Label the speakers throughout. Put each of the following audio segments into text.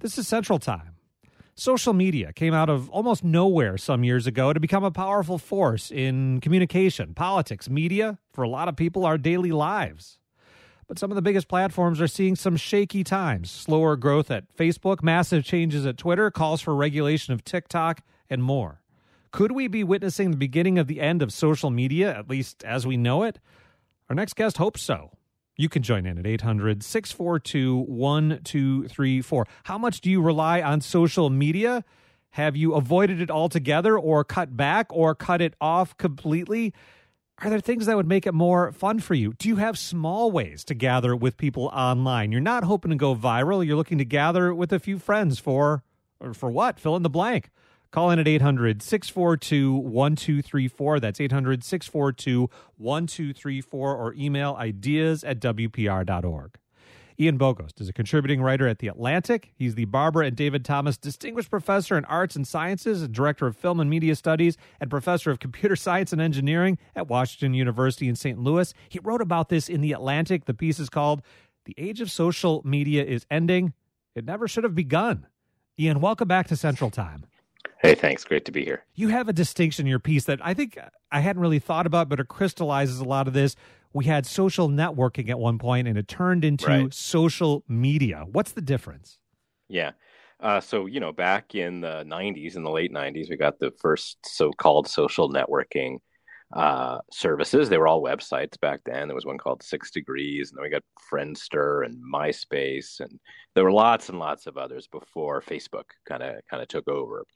Speaker 1: This is Central Time. Social media came out of almost nowhere some years ago to become a powerful force in communication, politics, media, for a lot of people, our daily lives. But some of the biggest platforms are seeing some shaky times. Slower growth at Facebook, massive changes at Twitter, calls for regulation of TikTok, and more. Could we be witnessing the beginning of the end of social media, at least as we know it? Our next guest hopes so. You can join in at 800-642-1234. How much do you rely on social media? Have you avoided it altogether or cut back or cut it off completely? Are there things that would make it more fun for you? Do you have small ways to gather with people online? You're not hoping to go viral. You're looking to gather with a few friends for what? Fill in the blank. Call in at 800-642-1234. That's 800-642-1234 or email ideas@wpr.org. Ian Bogost is a contributing writer at The Atlantic. He's the Barbara and David Thomas Distinguished Professor in Arts and Sciences and Director of Film and Media Studies and Professor of Computer Science and Engineering at Washington University in St. Louis. He wrote about this in The Atlantic. The piece is called "The Age of Social Media is Ending. It Never Should Have Begun." Ian, welcome back to Central Time.
Speaker 2: Hey, thanks. Great to be here.
Speaker 1: You have a distinction in your piece that I think I hadn't really thought about, but it crystallizes a lot of this. We had social networking at one point, and it turned into social media. What's the difference?
Speaker 2: Yeah. So, back in the 90s, in the late 90s, we got the first so-called social networking services. They were all websites back then. There was one called 6 Degrees, and then we got Friendster and MySpace, and there were lots and lots of others before Facebook kind of took over.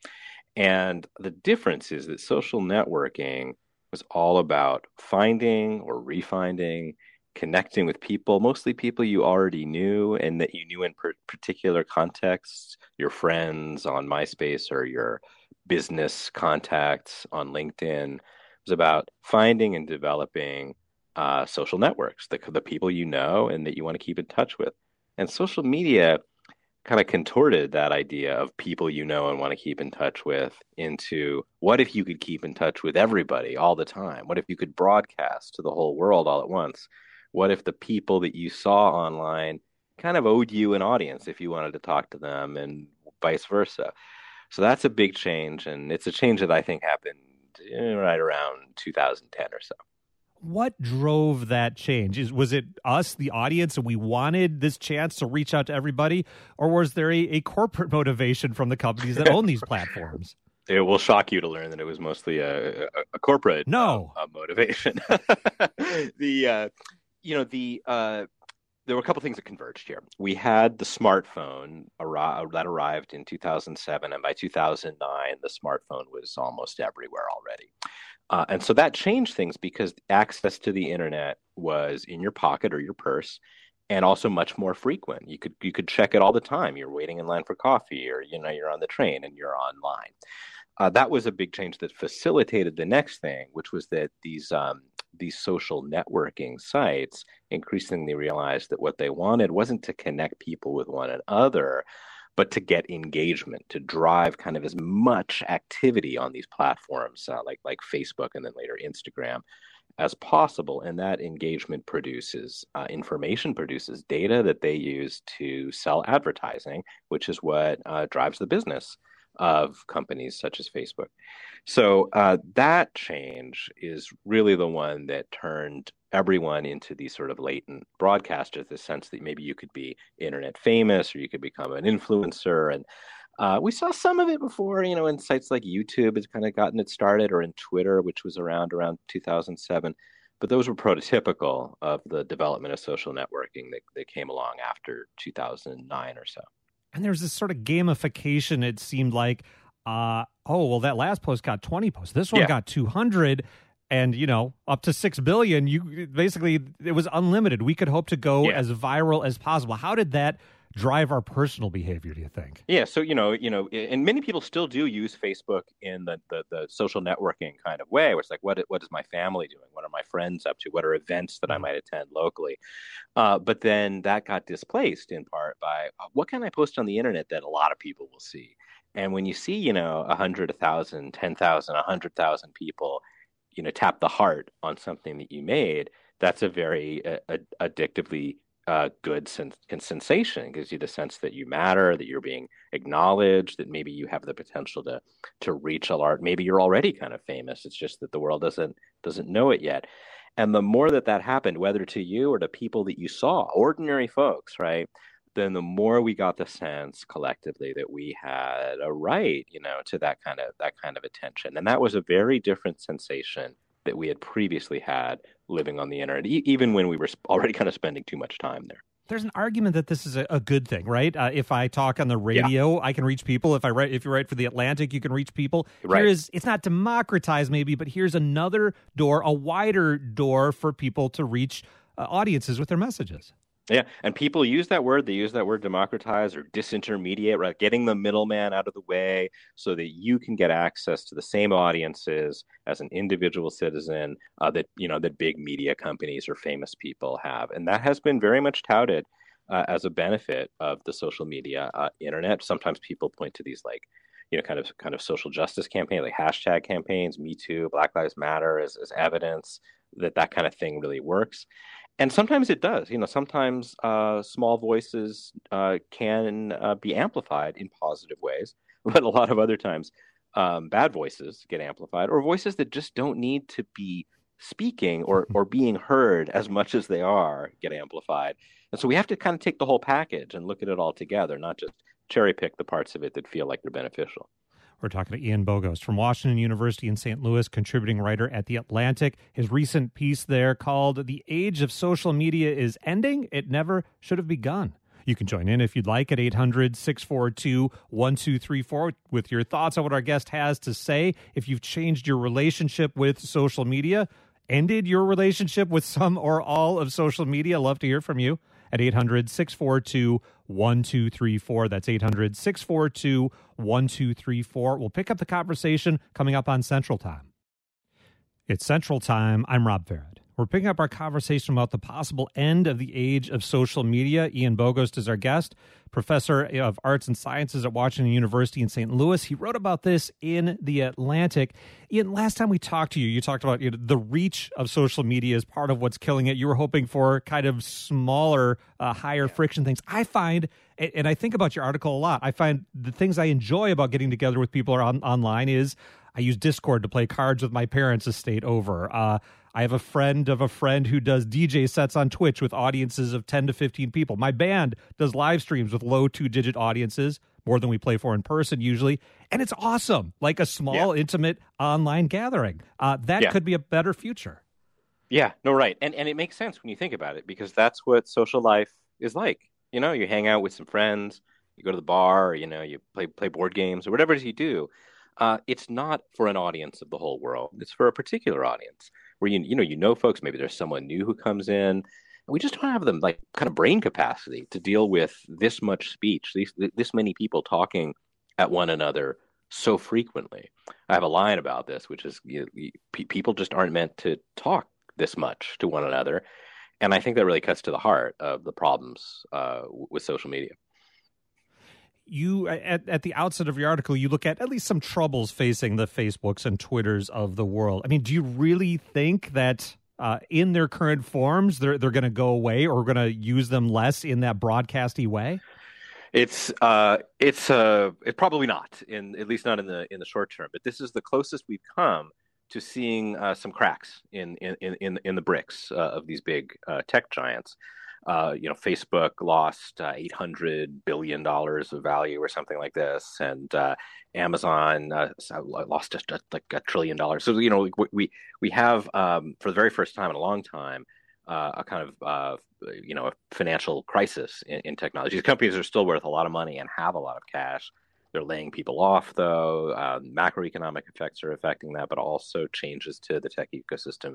Speaker 2: And the difference is that social networking was all about finding or refinding, connecting with people, mostly people you already knew and that you knew in particular contexts, your friends on MySpace or your business contacts on LinkedIn. It was about finding and developing social networks, the people you know and that you want to keep in touch with. And social media kind of contorted that idea of people you know and want to keep in touch with into what if you could keep in touch with everybody all the time? What if you could broadcast to the whole world all at once? What if the people that you saw online kind of owed you an audience if you wanted to talk to them and vice versa? So that's a big change, and it's a change that I think happened right around 2010 or so.
Speaker 1: What drove that change? Was it us, the audience, and we wanted this chance to reach out to everybody? Or was there a corporate motivation from the companies that own these platforms?
Speaker 2: It will shock you to learn that it was mostly a corporate motivation. There were a couple things that converged here. We had the smartphone that arrived in 2007, and by 2009, the smartphone was almost everywhere already. And so that changed things because access to the internet was in your pocket or your purse, and also much more frequent. You could check it all the time. You're waiting in line for coffee, or you're on the train and you're online. That was a big change that facilitated the next thing, which was that these social networking sites increasingly realized that what they wanted wasn't to connect people with one another, but to get engagement, to drive kind of as much activity on these platforms like Facebook and then later Instagram as possible. And that engagement produces information, produces data that they use to sell advertising, which is what drives the business of companies such as Facebook. So that change is really the one that turned everyone into these sort of latent broadcasters, the sense that maybe you could be internet famous or you could become an influencer. And we saw some of it before, in sites like YouTube has kind of gotten it started, or in Twitter, which was around 2007. But those were prototypical of the development of social networking that came along after 2009 or so.
Speaker 1: And there's this sort of gamification, it seemed like, that last post got 20 posts. This one got 200 and, up to 6 billion. It was unlimited. We could hope to go as viral as possible. How did that drive our personal behavior, do you think?
Speaker 2: Yeah, so, and many people still do use Facebook in the social networking kind of way, where it's like, what is my family doing? What are my friends up to? What are events that I might attend locally? But then that got displaced in part by what can I post on the internet that a lot of people will see? And when you see, 100, 1,000, 10,000, 100,000 people, tap the heart on something that you made, that's a very addictively good sensation. It gives you the sense that you matter, that you're being acknowledged, that maybe you have the potential to reach a large. Maybe you're already kind of famous. It's just that the world doesn't know it yet. And the more that happened, whether to you or to people that you saw, ordinary folks, right? Then the more we got the sense collectively that we had a right, to that kind of attention. And that was a very different sensation that we had previously had living on the internet, even when we were already kind of spending too much time there.
Speaker 1: There's an argument that this is a good thing, right? If I talk on the radio, I can reach people. If you write for The Atlantic, you can reach people.
Speaker 2: Right.
Speaker 1: It's not democratized maybe, but here's another door, a wider door for people to reach audiences with their messages.
Speaker 2: Yeah, and people use that word. They use that word democratize or disintermediate, right? Getting the middleman out of the way so that you can get access to the same audiences as an individual citizen that big media companies or famous people have. And that has been very much touted as a benefit of the social media internet. Sometimes people point to these kind of social justice campaigns, like hashtag campaigns, Me Too, Black Lives Matter as evidence that kind of thing really works. And sometimes it does. Sometimes small voices can be amplified in positive ways, but a lot of other times bad voices get amplified, or voices that just don't need to be speaking or being heard as much as they are get amplified. And so we have to kind of take the whole package and look at it all together, not just cherry pick the parts of it that feel like they're beneficial.
Speaker 1: We're talking to Ian Bogost from Washington University in St. Louis, contributing writer at The Atlantic. His recent piece there called "The Age of Social Media is Ending. It Never Should Have Begun." You can join in if you'd like at 800-642-1234 with your thoughts on what our guest has to say. If you've changed your relationship with social media, ended your relationship with some or all of social media, love to hear from you at 800-642-1234. That's 800-642-1234. We'll pick up the conversation coming up on Central Time. It's Central Time. I'm Rob Farad. We're picking up our conversation about the possible end of the age of social media. Ian Bogost is our guest, professor of arts and sciences at Washington University in St. Louis. He wrote about this in The Atlantic. Ian, last time we talked to you, you talked about the reach of social media as part of what's killing it. You were hoping for kind of smaller, higher friction things. I find, and I think about your article a lot, I find the things I enjoy about getting together with people online is I use Discord to play Cards with My Parents' estate over. I have a friend of a friend who does DJ sets on Twitch with audiences of 10 to 15 people. My band does live streams with low two-digit audiences, more than we play for in person usually. And it's awesome, like a small, intimate online gathering. That could be a better future.
Speaker 2: Yeah, no, right. And it makes sense when you think about it, because that's what social life is like. You hang out with some friends, you go to the bar, you play board games or whatever it is you do. It's not for an audience of the whole world. It's for a particular audience where you know folks. Maybe there's someone new who comes in, and we just don't have them like kind of brain capacity to deal with this much speech, this many people talking at one another so frequently. I have a line about this, which is people just aren't meant to talk this much to one another, and I think that really cuts to the heart of the problems with social media.
Speaker 1: You, at the outset of your article, you look at least some troubles facing the Facebooks and Twitters of the world. I mean, do you really think that in their current forms, they're going to go away, or we're going to use them less in that broadcasty way?
Speaker 2: It's probably not, at least not in the short term. But this is the closest we've come to seeing some cracks in the bricks of these big tech giants. Facebook lost $800 billion of value or something like this, and Amazon lost just like $1 trillion. So we have for the very first time in a long time a kind of a financial crisis in technology. These companies are still worth a lot of money and have a lot of cash. They're laying people off, though. Macroeconomic effects are affecting that, but also changes to the tech ecosystem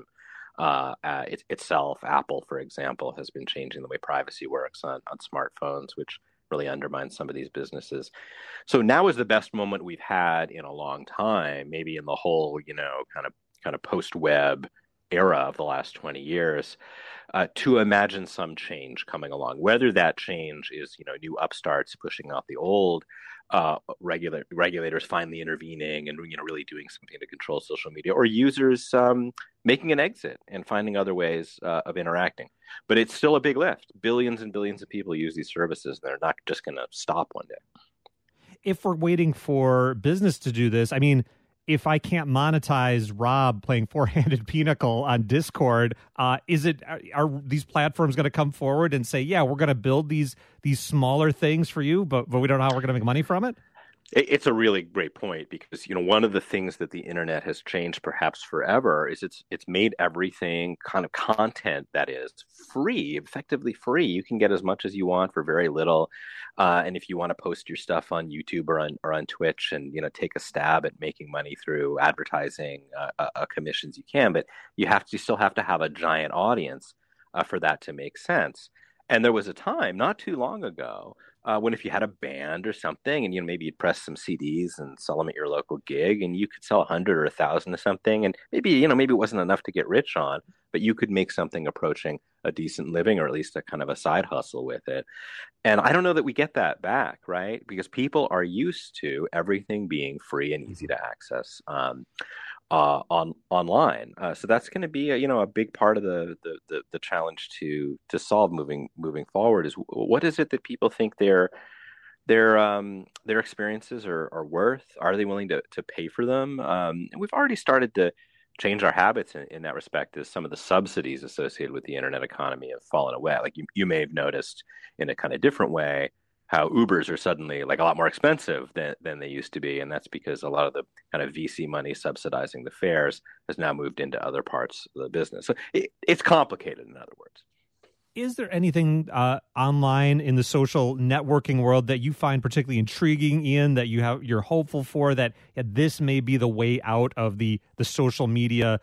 Speaker 2: itself. Apple, for example, has been changing the way privacy works on smartphones, which really undermines some of these businesses. So now is the best moment we've had in a long time, maybe in the whole, kind of post-web era of the last 20 years, to imagine some change coming along. Whether that change is, new upstarts pushing out the old, regulators finally intervening and, really doing something to control social media, or users making an exit and finding other ways of interacting. But it's still a big lift. Billions and billions of people use these services, and they're not just going to stop one day.
Speaker 1: If we're waiting for business to do this, I mean, if I can't monetize Rob playing four-handed pinochle on Discord, are these platforms going to come forward and say, yeah, we're going to build these smaller things for you, but we don't know how we're going to make money from it?
Speaker 2: It's a really great point, because one of the things that the internet has changed perhaps forever is it's made everything kind of content that is free, effectively free. You can get as much as you want for very little, and if you want to post your stuff on YouTube or on Twitch and take a stab at making money through advertising commissions, you can, but you still have to have a giant audience for that to make sense. And there was a time not too long ago when if you had a band or something and maybe you'd press some CDs and sell them at your local gig, and you could sell 100 or 1,000 of something, and maybe it wasn't enough to get rich on, but you could make something approaching a decent living, or at least a kind of a side hustle with it. And I don't know that we get that back, right? Because people are used to everything being free and easy to access online. So that's going to be a big part of the challenge to solve moving forward. Is what is it that people think their experiences are worth? Are they willing to pay for them? And we've already started to change our habits in that respect, as some of the subsidies associated with the internet economy have fallen away. Like you may have noticed in a kind of different way how Ubers are suddenly like a lot more expensive than they used to be. And that's because a lot of the kind of VC money subsidizing the fares has now moved into other parts of the business. So it's complicated, in other words.
Speaker 1: Is there anything online in the social networking world that you find particularly intriguing, Ian, that you're hopeful for, that this may be the way out of the social media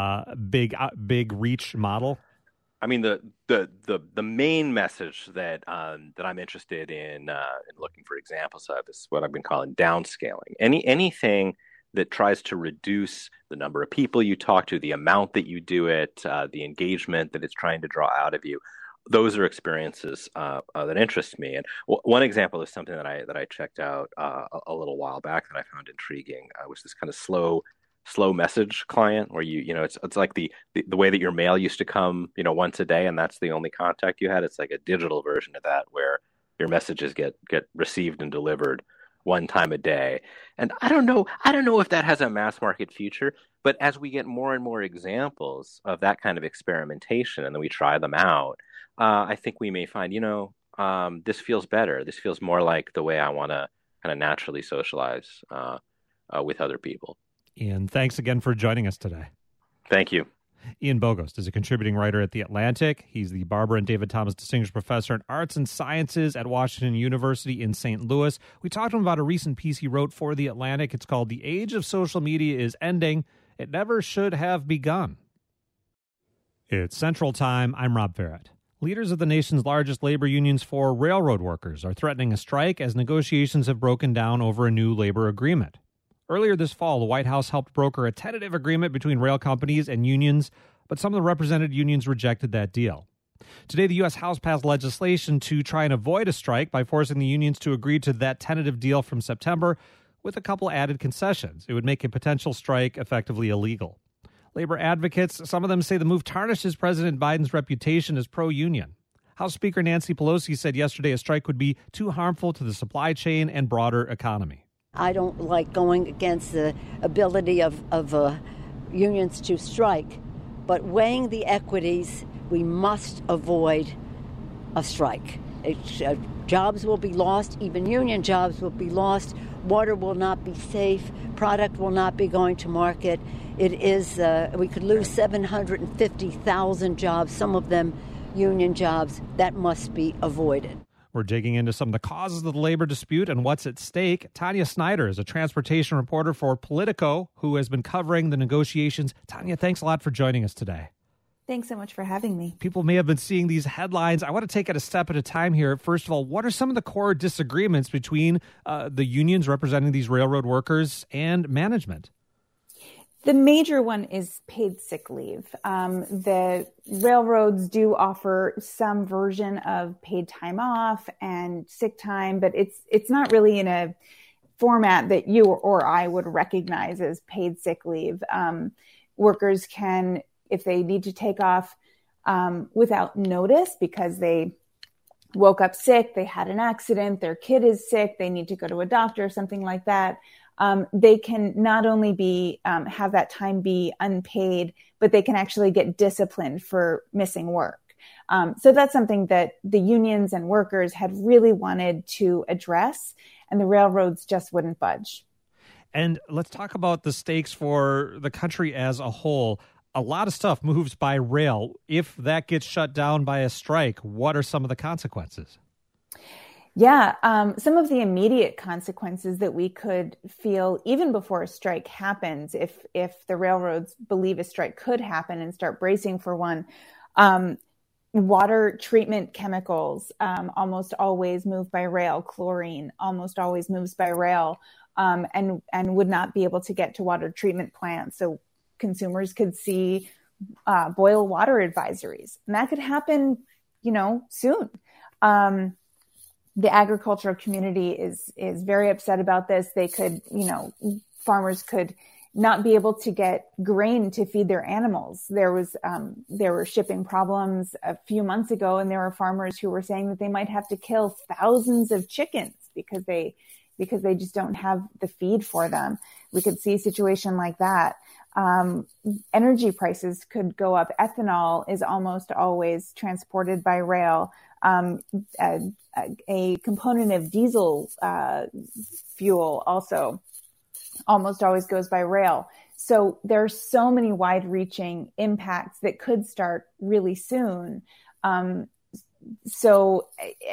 Speaker 1: big reach model?
Speaker 2: I mean, the main message that I'm interested in looking for examples of is what I've been calling downscaling. Anything that tries to reduce the number of people you talk to, the amount that you do it, the engagement that it's trying to draw out of you. Those are experiences that interest me. And one example is something that I checked out a little while back that I found intriguing. Was this kind of slow message client where it's like the way that your mail used to come once a day, and that's the only contact you had. It's like a digital version of that, where your messages get received and delivered one time a day. And I don't know if that has a mass market future, but as we get more and more examples of that kind of experimentation and then we try them out, I think we may find this feels better. This feels more like the way I want to kind of naturally socialize with other people.
Speaker 1: Ian, thanks again for joining us today.
Speaker 2: Thank you.
Speaker 1: Ian Bogost is a contributing writer at The Atlantic. He's the Barbara and David Thomas Distinguished Professor in Arts and Sciences at Washington University in St. Louis. We talked to him about a recent piece he wrote for The Atlantic. It's called "The Age of Social Media is Ending. It Never Should Have Begun." It's Central Time. I'm Rob Farrett. Leaders of the nation's largest labor unions for railroad workers are threatening a strike as negotiations have broken down over a new labor agreement. Earlier this fall, the White House helped broker a tentative agreement between rail companies and unions, but some of the represented unions rejected that deal. Today, the U.S. House passed legislation to try and avoid a strike by forcing the unions to agree to that tentative deal from September, with a couple added concessions. It would make a potential strike effectively illegal. Labor advocates, some of them say the move tarnishes President Biden's reputation as pro-union. House Speaker Nancy Pelosi said yesterday a strike would be too harmful to the supply chain and broader economy.
Speaker 3: I don't like going against the ability of unions to strike, but weighing the equities, we must avoid a strike. Jobs will be lost, even union jobs will be lost, water will not be safe, product will not be going to market. It is, we could lose 750,000 jobs, some of them union jobs. That must be avoided.
Speaker 1: We're digging into some of the causes of the labor dispute and what's at stake. Tanya Snyder is a transportation reporter for Politico who has been covering the negotiations. Tanya, thanks a lot for joining us today.
Speaker 4: Thanks so much for having me.
Speaker 1: People may have been seeing these headlines. I want to take it a step at a time here. First of all, what are some of the core disagreements between the unions representing these railroad workers and management?
Speaker 4: The major one is paid sick leave. The railroads do offer some version of paid time off and sick time, but it's not really in a format that you or I would recognize as paid sick leave. Workers can, if they need to take off without notice because they woke up sick, they had an accident, their kid is sick, they need to go to a doctor, something like that. They can not only have that time be unpaid, but they can actually get disciplined for missing work. So that's something that the unions and workers had really wanted to address, and the railroads just wouldn't budge.
Speaker 1: And let's talk about the stakes for the country as a whole. A lot of stuff moves by rail. If that gets shut down by a strike, what are some of the consequences?
Speaker 4: Yeah, some of the immediate consequences that we could feel even before a strike happens, if the railroads believe a strike could happen and start bracing for one, water treatment chemicals almost always move by rail. Chlorine almost always moves by rail, and would not be able to get to water treatment plants. So consumers could see boil water advisories, and that could happen, soon. The agricultural community is very upset about this. They could, farmers could not be able to get grain to feed their animals. There were shipping problems a few months ago, and there were farmers who were saying that they might have to kill thousands of chickens because they just don't have the feed for them. We could see a situation like that. Energy prices could go up. Ethanol is almost always transported by rail. A component of diesel fuel also almost always goes by rail. So there are so many wide-reaching impacts that could start really soon. Most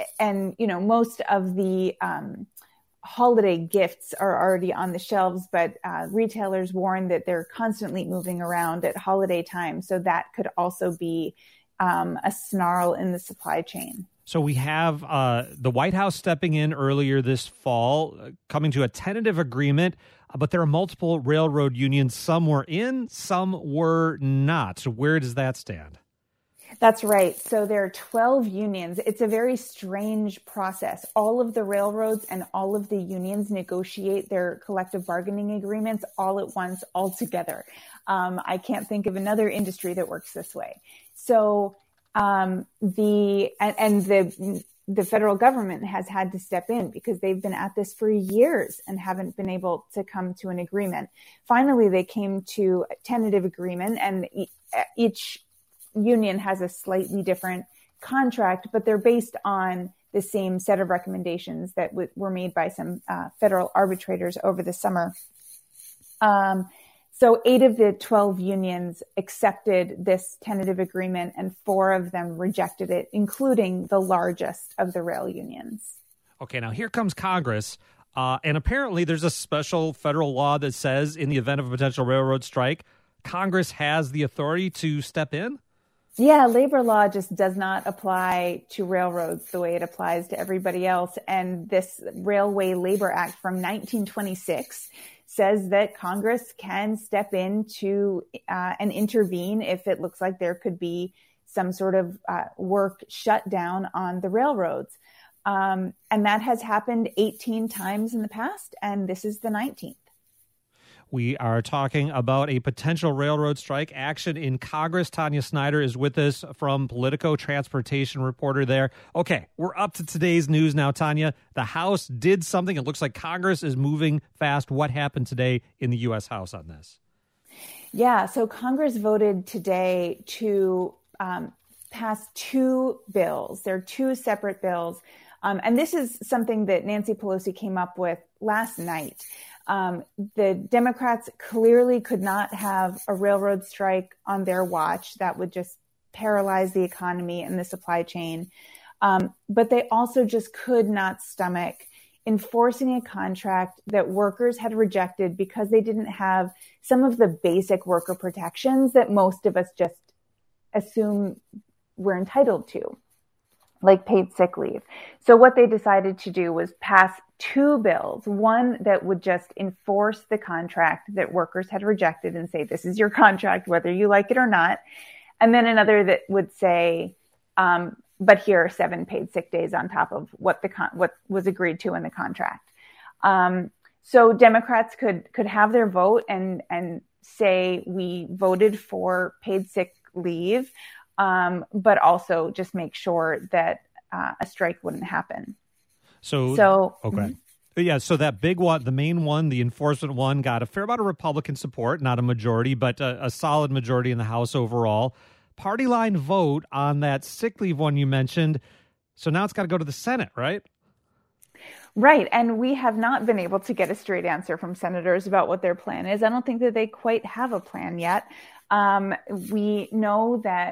Speaker 4: of the holiday gifts are already on the shelves, but retailers warn that they're constantly moving around at holiday time. So that could also be a snarl in the supply chain.
Speaker 1: So we have the White House stepping in earlier this fall, coming to a tentative agreement, but there are multiple railroad unions. Some were in, some were not. So where does that stand?
Speaker 4: That's right. So there are 12 unions. It's a very strange process. All of the railroads and all of the unions negotiate their collective bargaining agreements all at once, all together. I can't think of another industry that works this way. So the federal government has had to step in because they've been at this for years and haven't been able to come to an agreement. Finally, they came to a tentative agreement, and each union has a slightly different contract, but they're based on the same set of recommendations that were made by some federal arbitrators over the summer. So 8 of the 12 unions accepted this tentative agreement, and 4 of them rejected it, including the largest of the rail unions.
Speaker 1: Okay, now here comes Congress. And apparently there's a special federal law that says in the event of a potential railroad strike, Congress has the authority to step in?
Speaker 4: Yeah, labor law just does not apply to railroads the way it applies to everybody else. And this Railway Labor Act from 1926 says that Congress can step in to and intervene if it looks like there could be some sort of work shutdown on the railroads. And that has happened 18 times in the past, and this is the 19th.
Speaker 1: We are talking about a potential railroad strike action in Congress. Tanya Snyder is with us from Politico, transportation reporter there. Okay, we're up to today's news now, Tanya. The House did something. It looks like Congress is moving fast. What happened today in the U.S. House on this?
Speaker 4: Yeah, so Congress voted today to pass 2 bills. There are 2 separate bills. And this is something that Nancy Pelosi came up with last night. The Democrats clearly could not have a railroad strike on their watch. That would just paralyze the economy and the supply chain. But they also just could not stomach enforcing a contract that workers had rejected because they didn't have some of the basic worker protections that most of us just assume we're entitled to, like paid sick leave. So what they decided to do was pass two bills, one that would just enforce the contract that workers had rejected and say, this is your contract, whether you like it or not. And then another that would say, but here are 7 paid sick days on top of what was agreed to in the contract. So Democrats could have their vote and say we voted for paid sick leave, but also just make sure that a strike wouldn't happen. So
Speaker 1: okay. Yeah, so that big one, the main one, the enforcement one, got a fair amount of Republican support, not a majority, but a solid majority in the House overall. Party line vote on that sick leave one you mentioned. So now it's got to go to the Senate, right?
Speaker 4: Right. And we have not been able to get a straight answer from senators about what their plan is. I don't think that they quite have a plan yet. We know that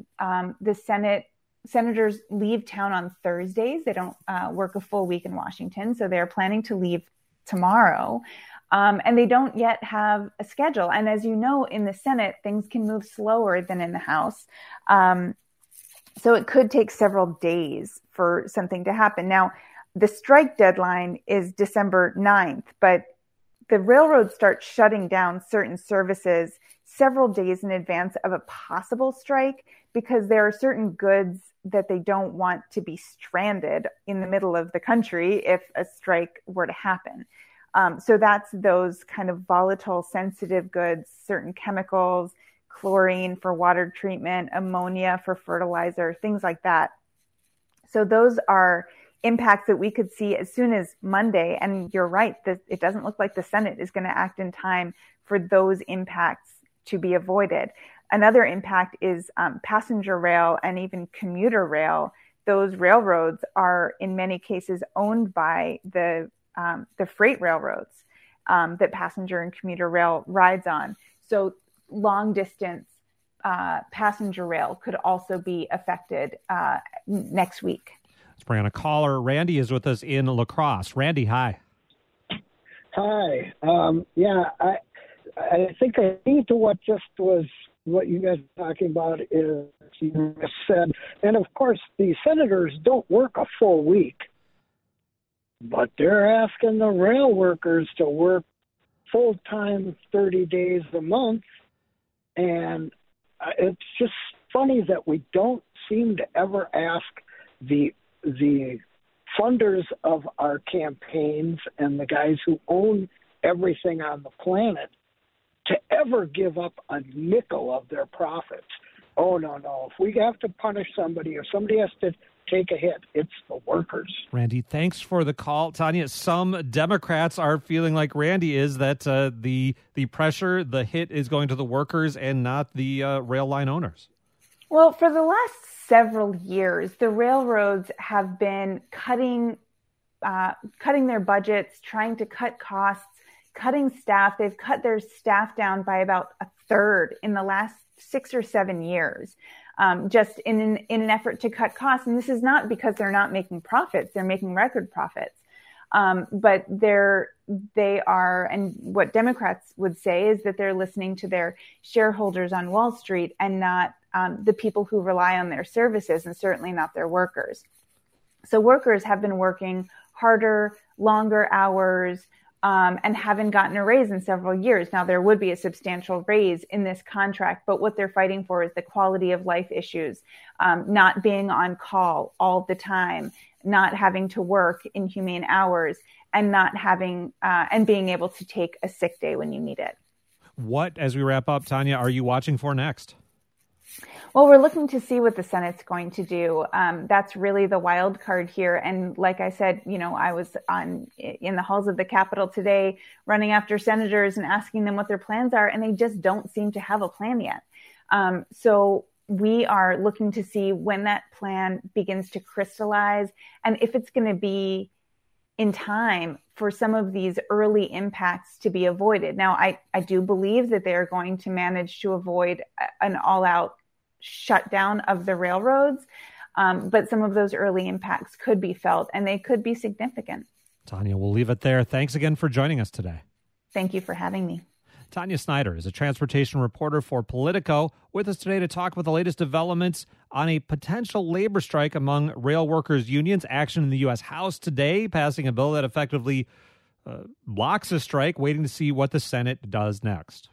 Speaker 4: the senators leave town on Thursdays. They don't work a full week in Washington, so they're planning to leave tomorrow. And they don't yet have a schedule. And as you know, in the Senate, things can move slower than in the House. So it could take several days for something to happen. Now, the strike deadline is December 9th, but the railroads start shutting down certain services several days in advance of a possible strike because there are certain goods that they don't want to be stranded in the middle of the country if a strike were to happen. So that's those kind of volatile, sensitive goods, certain chemicals, chlorine for water treatment, ammonia for fertilizer, things like that. So those are impacts that we could see as soon as Monday. And you're right, it doesn't look like the Senate is going to act in time for those impacts to be avoided. Another impact is passenger rail and even commuter rail. Those railroads are in many cases owned by the freight railroads that passenger and commuter rail rides on. So long distance passenger rail could also be affected next week.
Speaker 1: Let's bring on a caller. Randy is with us in La Crosse. Randy, hi.
Speaker 5: Hi. I think I think to what you guys are talking about is you said, and of course the senators don't work a full week, but they're asking the rail workers to work full-time 30 days a month. And it's just funny that we don't seem to ever ask the funders of our campaigns and the guys who own everything on the planet to ever give up a nickel of their profits. Oh, no. If we have to punish somebody or somebody has to take a hit, it's the workers.
Speaker 1: Randy, thanks for the call. Tanya, some Democrats are feeling like Randy is, that the pressure, the hit is going to the workers and not the rail line owners.
Speaker 4: Well, for the last several years, the railroads have been cutting their budgets, trying to cut costs, cutting staff. They've cut their staff down by about a third in the last 6 or 7 years, just in an effort to cut costs. And this is not because they're not making profits; they're making record profits. But they are, and what Democrats would say is that they're listening to their shareholders on Wall Street and not the people who rely on their services, and certainly not their workers. So workers have been working harder, longer hours, and haven't gotten a raise in several years. Now, there would be a substantial raise in this contract, but what they're fighting for is the quality of life issues, not being on call all the time, not having to work inhumane hours, and not having and being able to take a sick day when you need it.
Speaker 1: What, as we wrap up, Tanya, are you watching for next?
Speaker 4: Well, we're looking to see what the Senate's going to do. That's really the wild card here. And like I said, I was in the halls of the Capitol today running after senators and asking them what their plans are, and they just don't seem to have a plan yet. So we are looking to see when that plan begins to crystallize and if it's going to be in time for some of these early impacts to be avoided. Now, I do believe that they are going to manage to avoid an all-out shutdown of the railroads, but some of those early impacts could be felt, and they could be significant.
Speaker 1: Tanya, we'll leave it there. Thanks again for joining us today.
Speaker 4: Thank you for having me.
Speaker 1: Tanya Snyder is a transportation reporter for Politico, with us today to talk about the latest developments on a potential labor strike among rail workers' unions. Action in the U.S. House today, passing a bill that effectively blocks a strike, waiting to see what the Senate does next.